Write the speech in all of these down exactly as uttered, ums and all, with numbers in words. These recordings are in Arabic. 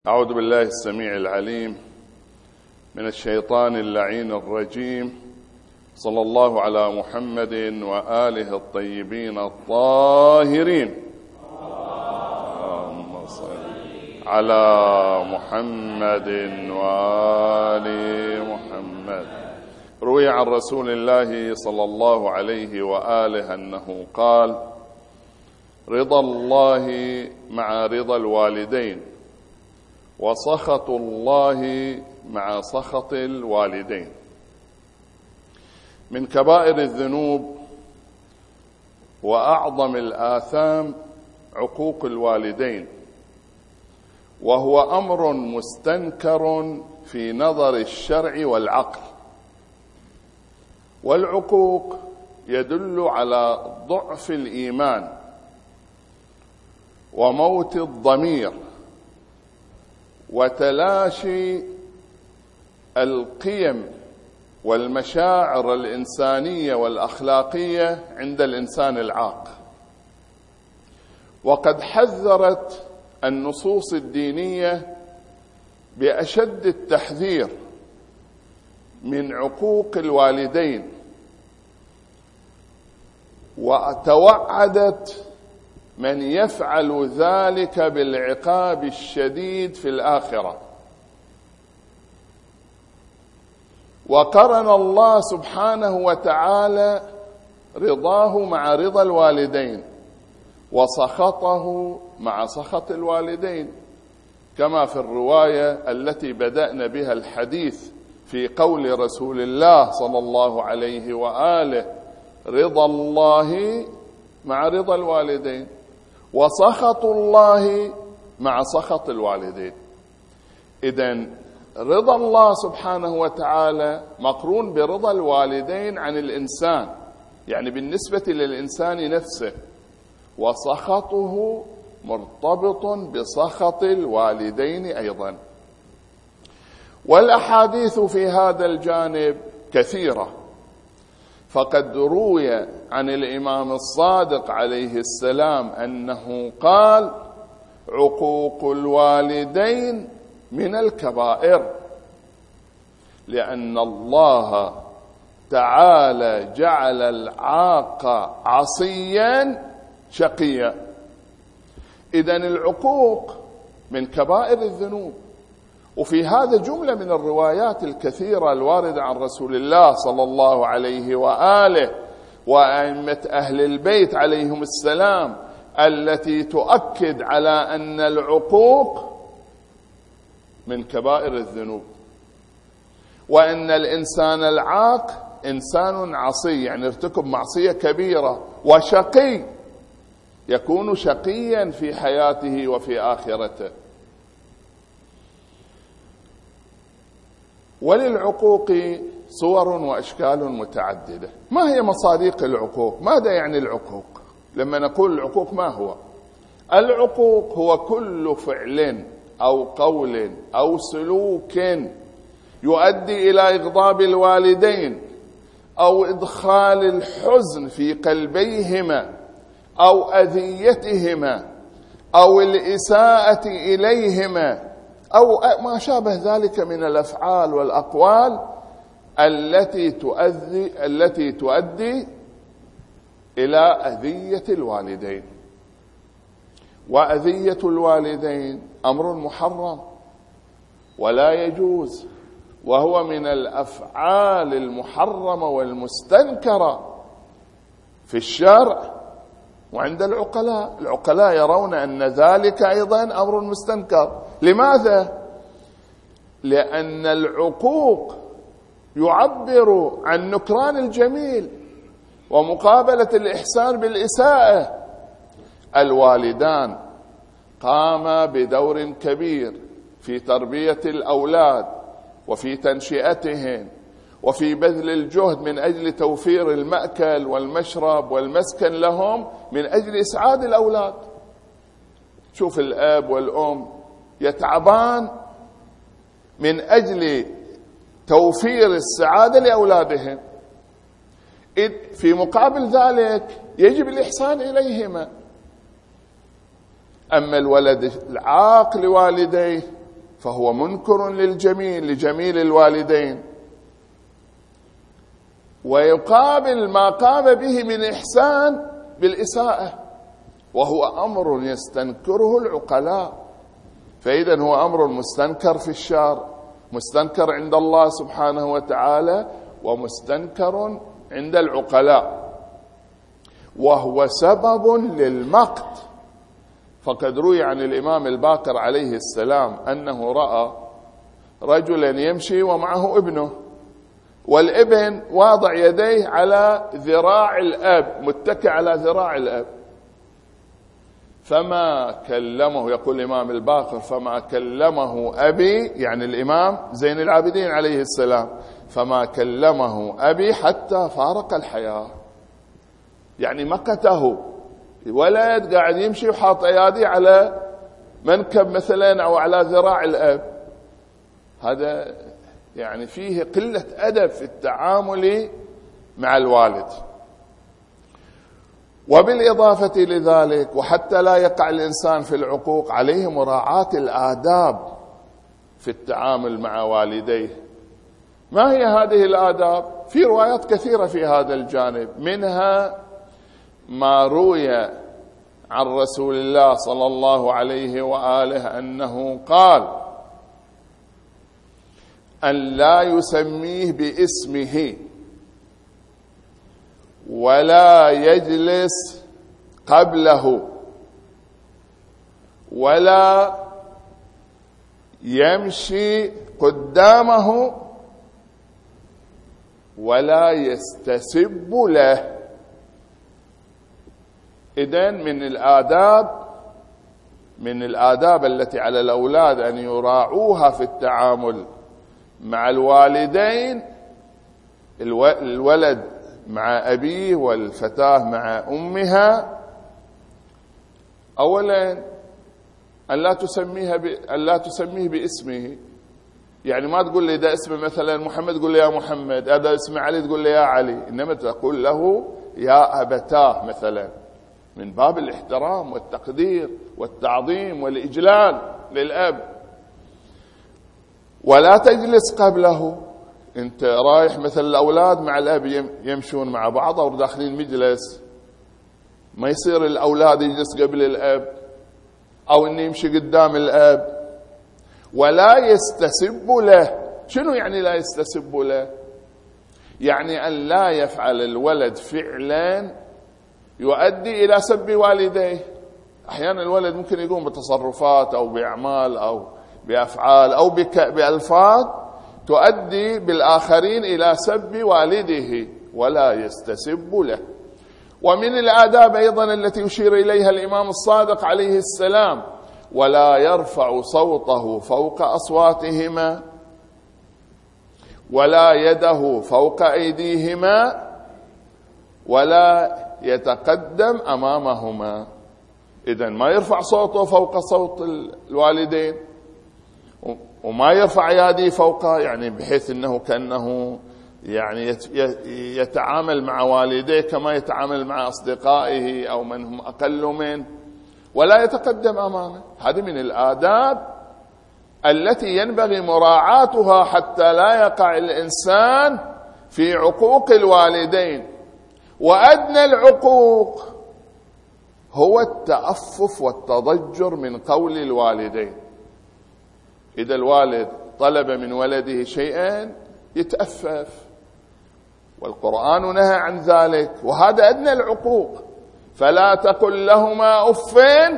أعوذ بالله السميع العليم من الشيطان اللعين الرجيم. صلى الله على محمد وآله الطيبين الطاهرين. اللهم صل على محمد وآل محمد. روي عن رسول الله صلى الله عليه وآله أنه قال: رضا الله مع رضا الوالدين، وسخط الله مع سخط الوالدين. من كبائر الذنوب وأعظم الآثام عقوق الوالدين، وهو أمر مستنكر في نظر الشرع والعقل. والعقوق يدل على ضعف الإيمان وموت الضمير وتلاشي القيم والمشاعر الإنسانية والأخلاقية عند الإنسان العاق. وقد حذرت النصوص الدينية بأشد التحذير من عقوق الوالدين، وتوعدت من يفعل ذلك بالعقاب الشديد في الآخرة. وقرن الله سبحانه وتعالى رضاه مع رضا الوالدين، وسخطه مع سخط الوالدين، كما في الرواية التي بدأنا بها الحديث في قول رسول الله صلى الله عليه وآله: رضا الله مع رضا الوالدين، وسخط الله مع سخط الوالدين. إذن رضا الله سبحانه وتعالى مقرون برضا الوالدين عن الإنسان، يعني بالنسبة للإنسان نفسه، وسخطه مرتبط بسخط الوالدين أيضا. والأحاديث في هذا الجانب كثيرة، فقد روي عن الإمام الصادق عليه السلام أنه قال: عقوق الوالدين من الكبائر، لأن الله تعالى جعل العاق عصيا شقيا. إذن العقوق من كبائر الذنوب. وفي هذا جملة من الروايات الكثيرة الواردة عن رسول الله صلى الله عليه وآله وأئمة أهل البيت عليهم السلام، التي تؤكد على أن العقوق من كبائر الذنوب، وأن الإنسان العاق إنسان عصي، يعني ارتكب معصية كبيرة، وشقي، يكون شقيا في حياته وفي آخرته. وللعقوق صور وأشكال متعددة. ما هي مصادق العقوق؟ ماذا يعني العقوق؟ لما نقول العقوق ما هو؟ العقوق هو كل فعل أو قول أو سلوك يؤدي إلى إغضاب الوالدين، أو إدخال الحزن في قلبيهما، أو أذيتهما، أو الإساءة إليهما، أو ما شابه ذلك من الأفعال والأقوال التي تؤدي التي تؤدي إلى أذية الوالدين. وأذية الوالدين أمر محرم ولا يجوز، وهو من الأفعال المحرمة والمستنكرة في الشرع وعند العقلاء. العقلاء يرون أن ذلك أيضا أمر مستنكر. لماذا؟ لأن العقوق يعبر عن نكران الجميل ومقابلة الإحسان بالإساءة. الوالدان قاما بدور كبير في تربية الأولاد وفي تنشئتهم وفي بذل الجهد من أجل توفير المأكل والمشرب والمسكن لهم من أجل إسعاد الأولاد. شوف الأب والأم يتعبان من أجل توفير السعادة لأولادهم، إذ في مقابل ذلك يجب الإحسان إليهما. أما الولد العاق لوالديه فهو منكر للجميل لجميل الوالدين. ويقابل ما قام به من إحسان بالإساءة، وهو أمر يستنكره العقلاء. فإذا هو أمر مستنكر في الشرع، مستنكر عند الله سبحانه وتعالى، ومستنكر عند العقلاء، وهو سبب للمقت. فقد روي عن الإمام الباقر عليه السلام أنه رأى رجلا يمشي ومعه ابنه، والابن واضع يديه على ذراع الأب، متكئ على ذراع الأب، فما كلمه، يقول الإمام الباقر: فما كلمه أبي، يعني الإمام زين العابدين عليه السلام، فما كلمه أبي حتى فارق الحياة. يعني مقته، ولد قاعد يمشي وحاط أيادي على منكب مثلا أو على ذراع الأب، هذا يعني فيه قلة أدب في التعامل مع الوالد. وبالإضافة لذلك، وحتى لا يقع الإنسان في العقوق، عليه مراعاة الآداب في التعامل مع والديه. ما هي هذه الآداب؟ في روايات كثيرة في هذا الجانب، منها ما روي عن رسول الله صلى الله عليه وآله أنه قال: أن لا يسميه باسمه، ولا يجلس قبله، ولا يمشي قدامه، ولا يستسب له. إذن من الآداب من الآداب التي على الأولاد أن يراعوها في التعامل مع الوالدين، الولد مع أبيه والفتاة مع أمها، أولا أن لا تسميها ب... أن لا تسميه باسمه. يعني ما تقول لي ده اسمه مثلا محمد تقول لي يا محمد، هذا اسمه علي تقول لي يا علي، إنما تقول له يا أبتاه مثلا، من باب الاحترام والتقدير والتعظيم والإجلال للأب. ولا تجلس قبله. انت رايح مثل الأولاد مع الأب يمشون مع بعض أو داخلين مجلس، ما يصير الأولاد يجلس قبل الأب أو إنه يمشي قدام الأب. ولا يستسب له. شنو يعني لا يستسب له؟ يعني أن لا يفعل الولد فعلا يؤدي إلى سب والديه. أحيانا الولد ممكن يقوم بتصرفات أو بأعمال أو بأفعال أو بألفاظ تؤدي بالآخرين إلى سب والده، ولا يستسب له. ومن الآداب أيضا التي يشير إليها الإمام الصادق عليه السلام: ولا يرفع صوته فوق أصواتهما، ولا يده فوق أيديهما، ولا يتقدم أمامهما. إذن ما يرفع صوته فوق صوت الوالدين، وما يرفع يديه فوق، يعني بحيث أنه كأنه يعني يتعامل مع والديه كما يتعامل مع أصدقائه أو من هم أقل منه، ولا يتقدم أمامه. هذه من الآداب التي ينبغي مراعاتها حتى لا يقع الإنسان في عقوق الوالدين. وأدنى العقوق هو التأفف والتضجر من قول الوالدين. إذا الوالد طلب من ولده شيئا يتأفف، والقرآن نهى عن ذلك، وهذا أدنى العقوق. فلا تقل لهما أف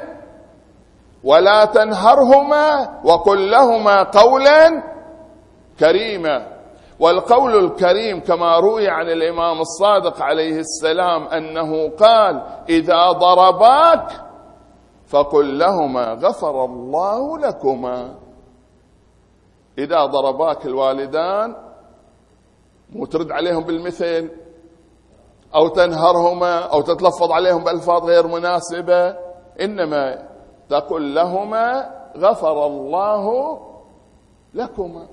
ولا تنهرهما وقل لهما قولا كريما. والقول الكريم كما روي عن الإمام الصادق عليه السلام أنه قال: إذا ضرباك فقل لهما غفر الله لكما. إذا ضرباك الوالدان مو ترد عليهم بالمثل أو تنهرهما أو تتلفظ عليهم بألفاظ غير مناسبة، إنما تقول لهما غفر الله لكما.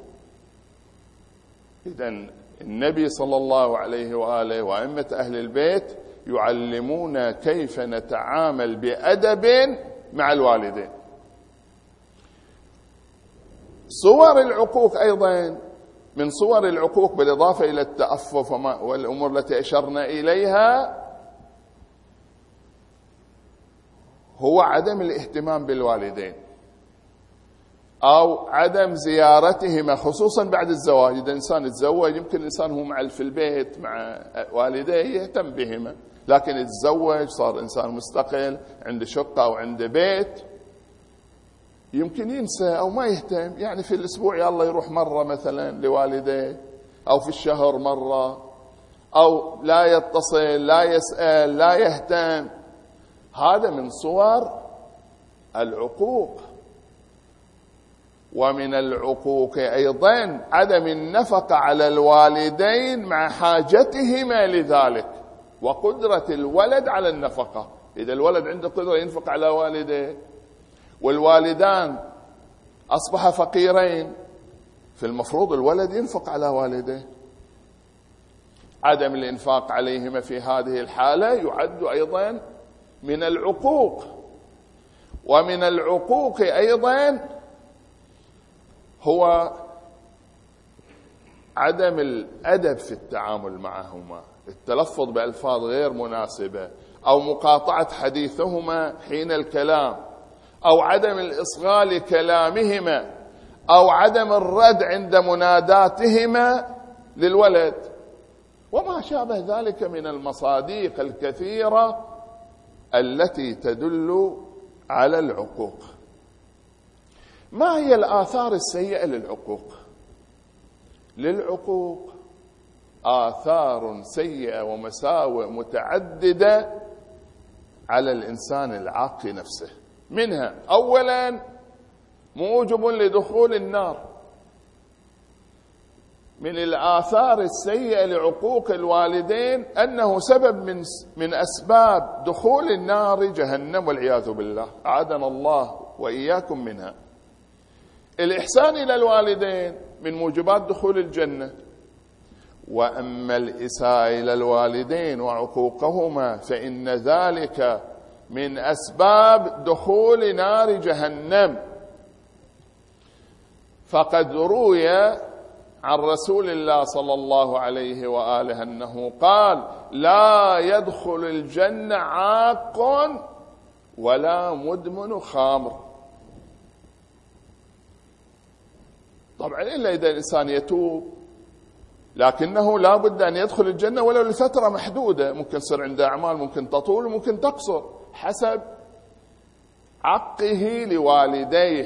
إذن النبي صلى الله عليه وآله وأئمة أهل البيت يعلمون كيف نتعامل بأدب مع الوالدين. صور العقوق أيضا، من صور العقوق بالإضافة إلى التأفف والأمور التي أشرنا إليها هو عدم الاهتمام بالوالدين أو عدم زيارتهما، خصوصا بعد الزواج. إذا إنسان يتزوج يمكن الإنسان هو مع في البيت مع والديه يهتم بهما، لكن يتزوج صار إنسان مستقل عنده شقة أو عنده بيت يمكن ينسى أو ما يهتم، يعني في الأسبوع يلا يروح مرة مثلا لوالديه، أو في الشهر مرة، أو لا يتصل لا يسأل لا يهتم. هذا من صور العقوق. ومن العقوق أيضا عدم النفقة على الوالدين مع حاجتهما لذلك وقدرة الولد على النفقة. إذا الولد عنده قدرة ينفق على والديه والوالدان أصبح فقيرين، فالمفروض الولد ينفق على والديه. عدم الإنفاق عليهما في هذه الحالة يعد أيضا من العقوق. ومن العقوق أيضا هو عدم الأدب في التعامل معهما، التلفظ بألفاظ غير مناسبة، أو مقاطعة حديثهما حين الكلام، أو عدم الإصغاء لكلامهما، أو عدم الرد عند مناداتهما للولد، وما شابه ذلك من المصادق الكثيرة التي تدل على العقوق. ما هي الآثار السيئة للعقوق؟ للعقوق آثار سيئة ومساوئ متعددة على الإنسان العاقل نفسه. منها أولا موجب لدخول النار. من الآثار السيئة لعقوق الوالدين أنه سبب من من أسباب دخول النار جهنم والعياذ بالله، أعاذنا الله وإياكم منها. الإحسان إلى الوالدين من موجبات دخول الجنة. وأما الإساءة إلى الوالدين وعقوقهما فإن ذلك من أسباب دخول نار جهنم. فقد روي عن رسول الله صلى الله عليه وآله أنه قال: لا يدخل الجنة عاق ولا مدمن خمر. طبعا إلا إذا الإنسان يتوب، لكنه لا بد أن يدخل الجنة ولو لفترة محدودة، ممكن يصير عنده أعمال ممكن تطول وممكن تقصر حسب عقه لوالديه.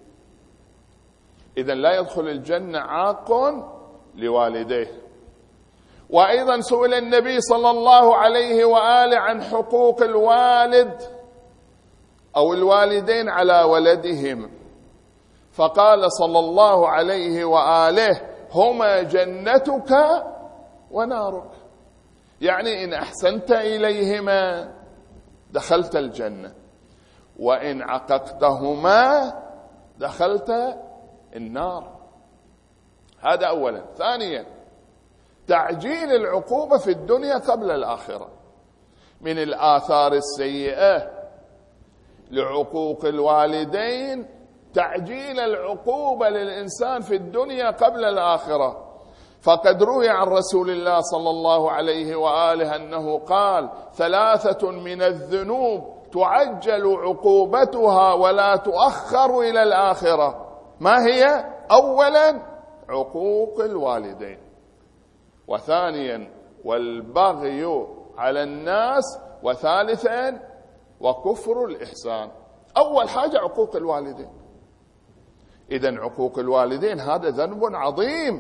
إذن لا يدخل الجنة عاق لوالديه. وأيضا سئل النبي صلى الله عليه وآله عن حقوق الوالد أو الوالدين على ولدهم، فقال صلى الله عليه وآله: هما جنتك ونارك. يعني إن أحسنت إليهما دخلت الجنة، وإن عققتهما دخلت النار. هذا أولا. ثانيا تعجيل العقوبة في الدنيا قبل الآخرة. من الآثار السيئة لعقوق الوالدين تعجيل العقوبة للإنسان في الدنيا قبل الآخرة. فقد روي عن رسول الله صلى الله عليه وآله أنه قال: ثلاثة من الذنوب تعجل عقوبتها ولا تؤخر إلى الآخرة. ما هي؟ أولا عقوق الوالدين، وثانيا والبغي على الناس، وثالثا وكفر الإحسان. أول حاجة عقوق الوالدين. إذن عقوق الوالدين هذا ذنب عظيم،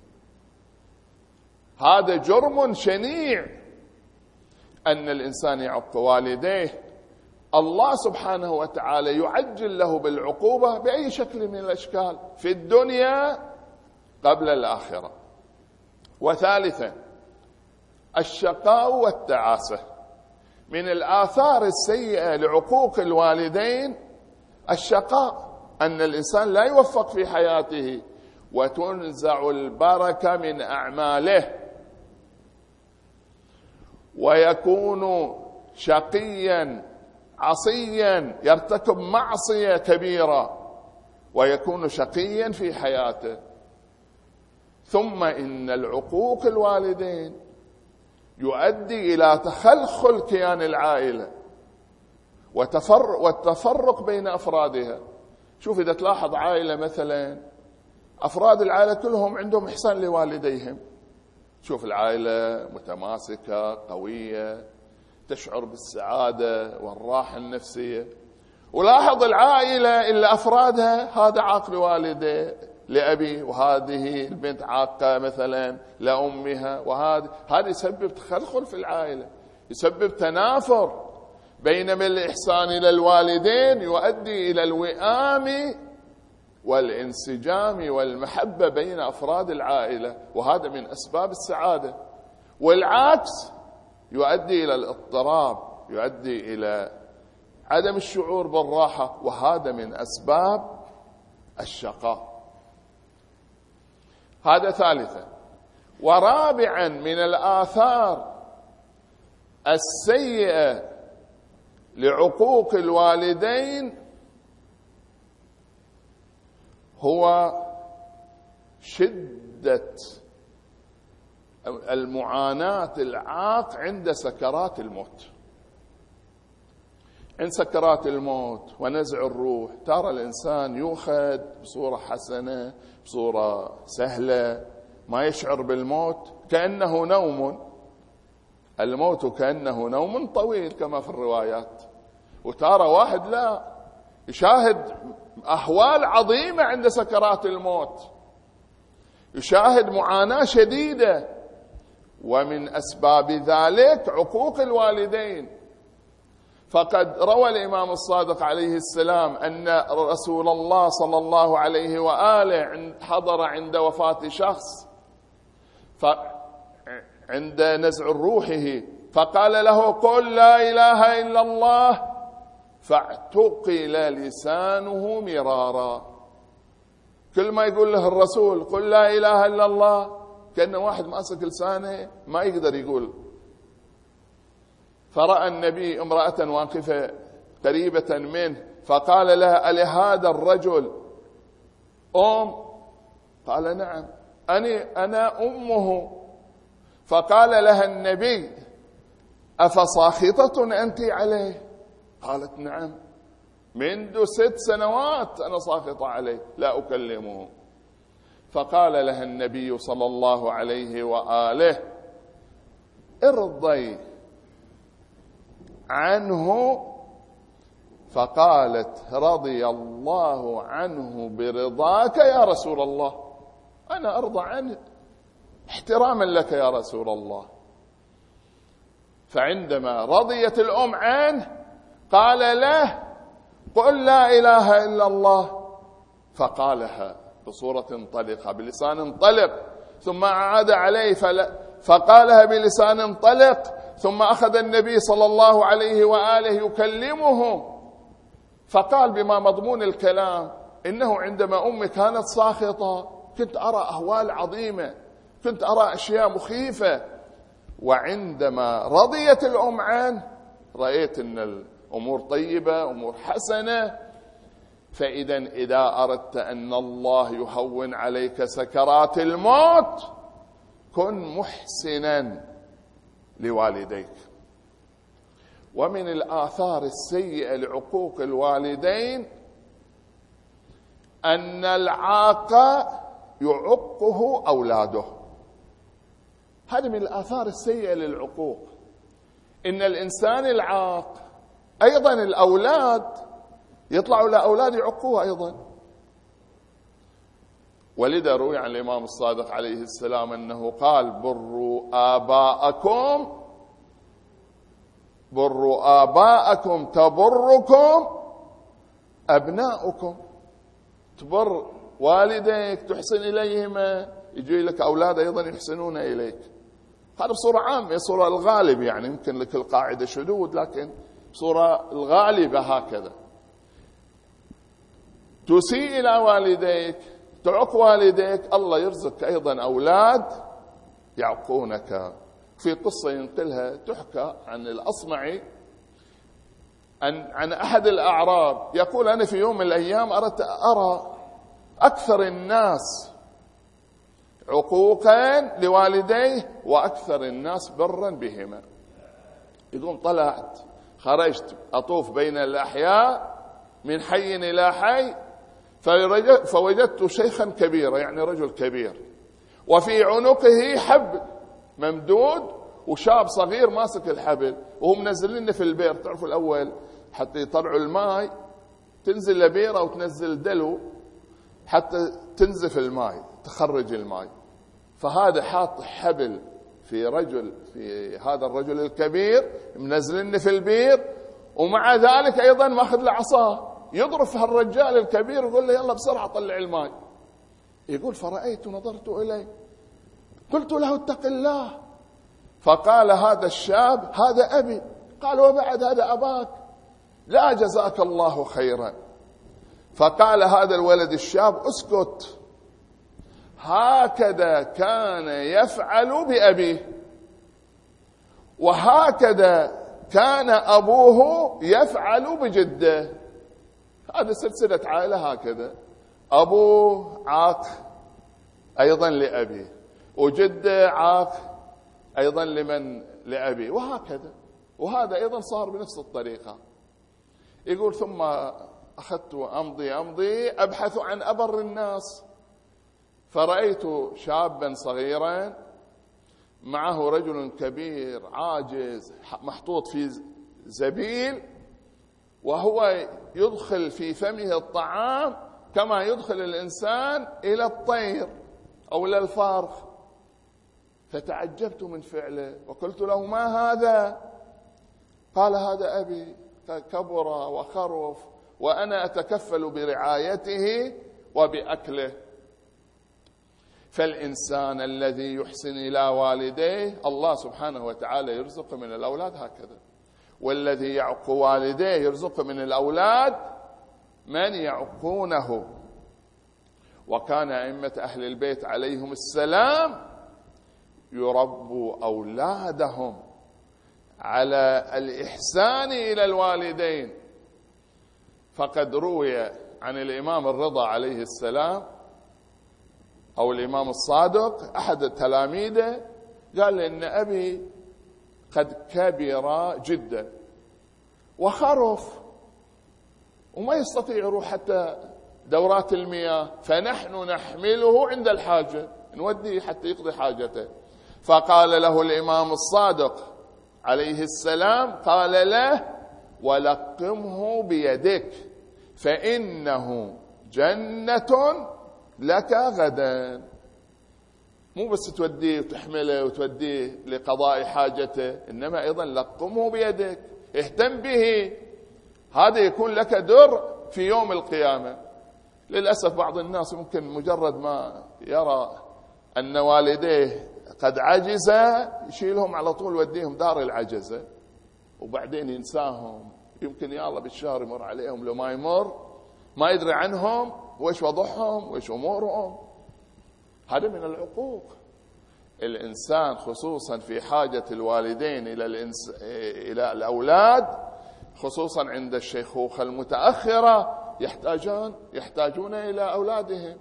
هذا جرم شنيع أن الإنسان يعق والديه. الله سبحانه وتعالى يعجل له بالعقوبة بأي شكل من الأشكال في الدنيا قبل الآخرة. وثالثا الشقاء والتعاسة. من الآثار السيئة لعقوق الوالدين الشقاء، أن الإنسان لا يوفق في حياته وتنزع البركة من أعماله، ويكون شقيا عصيا يرتكب معصية كبيرة، ويكون شقيا في حياته. ثم إن العقوق الوالدين يؤدي إلى تخلخل كيان العائلة والتفرق بين أفرادها. شوف إذا تلاحظ عائلة مثلا أفراد العائلة كلهم عندهم إحسان لوالديهم، شوف العائلة متماسكة قوية تشعر بالسعادة والراحة النفسية. ولاحظ العائلة اللي أفرادها هذا عاق لوالده لأبي، وهذه البنت عاقة مثلا لأمها، وهذا هذا يسبب تخلخل في العائلة، يسبب تنافر، بينما الإحسان إلى الوالدين يؤدي إلى الوئام والانسجام والمحبة بين أفراد العائلة، وهذا من أسباب السعادة. والعكس يؤدي إلى الاضطراب، يؤدي إلى عدم الشعور بالراحة، وهذا من أسباب الشقاء. هذا ثالثا. ورابعا من الآثار السيئة لعقوق الوالدين هو شدة المعاناة العاق عند سكرات الموت. عند سكرات الموت ونزع الروح ترى الإنسان يؤخذ بصورة حسنة، بصورة سهلة، ما يشعر بالموت كأنه نوم، الموت كأنه نوم طويل كما في الروايات. وترى واحد لا يشاهد أحوال عظيمة عند سكرات الموت، يشاهد معاناة شديدة. ومن أسباب ذلك عقوق الوالدين. فقد روى الإمام الصادق عليه السلام أن رسول الله صلى الله عليه وآله حضر عند وفاة شخص عند نزع روحه، فقال له قل لا إله إلا الله، فاعتقل لسانه مرارا. كل ما يقول له الرسول قل لا إله إلا الله كأن واحد ماسك لسانه ما يقدر يقول. فرأى النبي امرأة واقفة قريبة منه فقال لها ألهذا الرجل أم؟ قال نعم أنا, أنا أمه. فقال لها النبي أفساخطة أنت عليه؟ قالت نعم منذ ست سنوات أنا ساخطة عليه لا أكلمه. فقال لها النبي صلى الله عليه وآله ارضي عنه. فقالت رضي الله عنه برضاك يا رسول الله، أنا أرضى عنه احتراما لك يا رسول الله. فعندما رضيت الأم عنه قال له قل لا إله إلا الله، فقالها بصورة طلقة بلسان طلق، ثم عاد عليه فقالها بلسان طلق، ثم أخذ النبي صلى الله عليه وآله يكلمه فقال بما مضمون الكلام إنه عندما أمي كانت ساخطة كنت أرى أهوال عظيمة، كنت أرى أشياء مخيفة، وعندما رضيت الأم عنه رأيت أن الأمور طيبة أمور حسنة. فإذا إذا أردت أن الله يهون عليك سكرات الموت كن محسنا لوالديك. ومن الآثار السيئة لعقوق الوالدين أن العاق يعقه أولاده. هذه من الآثار السيئة للعقوق، إن الإنسان العاق أيضا الأولاد يطلعوا لأولاد يعقوه أيضا. ولذا روي عن الإمام الصادق عليه السلام أنه قال بروا آباءكم بروا آباءكم تبركم أبناؤكم. تبر والديك تحسن إليهما يجي لك أولاد أيضا يحسنون إليك. هذا بصورة عامة، بصورة الغالب يعني يمكن لك القاعدة شذوذ، لكن بصورة الغالبة هكذا. تسيء إلى والديك تعق والديك الله يرزقك أيضا أولاد يعقونك. في قصة ينقلها تحكى عن الأصمعي عن, عن أحد الأعراب يقول أنا في يوم من الأيام أردت أرى أكثر الناس عقوقا لوالديه وأكثر الناس برا بهما. يقوم طلعت خرجت أطوف بين الأحياء من حي إلى حي فوجدت شيخا كبيرا، يعني رجل كبير، وفي عنقه حبل ممدود وشاب صغير ماسك الحبل، وهم منزلين في البير. تعرفوا الأول حتى يطلعوا الماء تنزل لبيرة وتنزل دلو حتى تنزف الماء تخرج الماء، فهذا حاط حبل في رجل في هذا الرجل الكبير منزلين في البير، ومع ذلك أيضا ماخذ له عصاه يضرب هالرجال الكبير ويقول له يلا بسرعة طلع الماء. يقول فرأيت نظرت إليه قلت له اتق الله، فقال هذا الشاب هذا أبي. قال وبعد هذا أباك؟ لا جزاك الله خيرا. فقال هذا الولد الشاب اسكت، هكذا كان يفعل بأبيه وهكذا كان أبوه يفعل بجده. هذا سلسلة عائلة هكذا، أبوه عاق أيضا لأبيه وجده عاق أيضا لمن لأبيه وهكذا، وهذا أيضا صار بنفس الطريقة. يقول ثم أخذت أمضي أمضي أبحث عن أبر الناس، فرأيت شابا صغيرا معه رجل كبير عاجز محطوط في زبيل، وهو يدخل في فمه الطعام كما يدخل الإنسان إلى الطير أو إلى الفارخ. فتعجبت من فعله وقلت له ما هذا؟ قال هذا أبي كبر وخرف وأنا أتكفل برعايته وبأكله. فالإنسان الذي يحسن إلى والديه الله سبحانه وتعالى يرزق من الأولاد هكذا، والذي يعق والديه يرزق من الأولاد من يعقونه. وكان أئمة أهل البيت عليهم السلام يربوا أولادهم على الإحسان إلى الوالدين. فقد روي عن الإمام الرضا عليه السلام أو الإمام الصادق أحد تلاميذه قال إن أبي قد كبر جدا وخرف وما يستطيع يروح حتى دورات المياه، فنحن نحمله عند الحاجة نوديه حتى يقضي حاجته. فقال له الإمام الصادق عليه السلام قال له ولقمه بيدك فإنه جنة لك غدا. مو بس توديه وتحمله وتوديه لقضاء حاجته، إنما أيضا لقمه بيدك، اهتم به، هذا يكون لك در في يوم القيامة. للأسف بعض الناس ممكن مجرد ما يرى أن والديه قد عجز يشيلهم على طول وديهم دار العجزة وبعدين ينساهم، يمكن يا الله بالشهر يمر عليهم لو ما يمر ما يدري عنهم وإيش وضعهم وإيش أمورهم. هذا من العقوق. الإنسان خصوصا في حاجة الوالدين إلى, الإنس... إلى الأولاد خصوصا عند الشيخوخة المتأخرة يحتاجون يحتاجون إلى أولادهم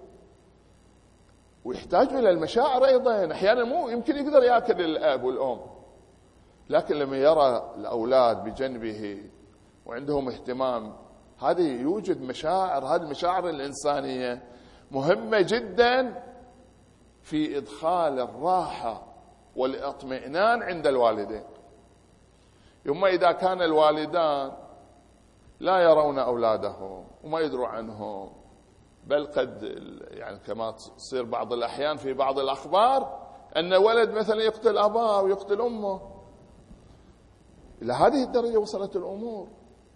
ويحتاجوا إلى المشاعر أيضا. أحيانا مو يمكن يقدر يأكل الأب والأم، لكن لما يرى الأولاد بجنبه وعندهم اهتمام هذه يوجد مشاعر. هذه المشاعر الإنسانية مهمة جدا في إدخال الراحة والاطمئنان عند الوالدين. يوم إذا كان الوالدان لا يرون أولادهم وما يدروا عنهم، بل قد يعني كما تصير بعض الأحيان في بعض الأخبار أن ولد مثلا يقتل أباه ويقتل أمه، إلى هذه الدرجة وصلت الأمور.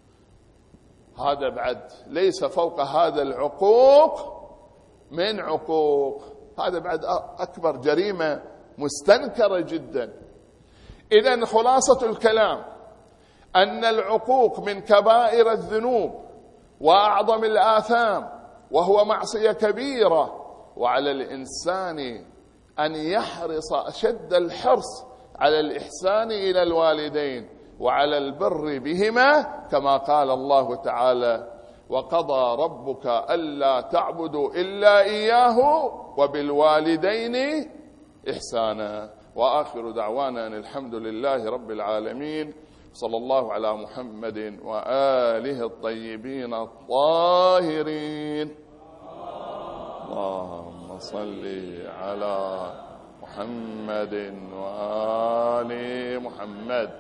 هذا بعد ليس فوق هذا العقوق من عقوق، هذا بعد أكبر جريمة مستنكرة جدا. إذن خلاصة الكلام أن العقوق من كبائر الذنوب وأعظم الآثام، وهو معصية كبيرة، وعلى الإنسان أن يحرص أشد الحرص على الإحسان إلى الوالدين وعلى البر بهما، كما قال الله تعالى وقضى ربك ألا تعبدوا إلا إياه وبالوالدين إحسانا. وآخر دعوانا أن الحمد لله رب العالمين. صلى الله على محمد وآله الطيبين الطاهرين. اللهم صل على محمد وآل محمد.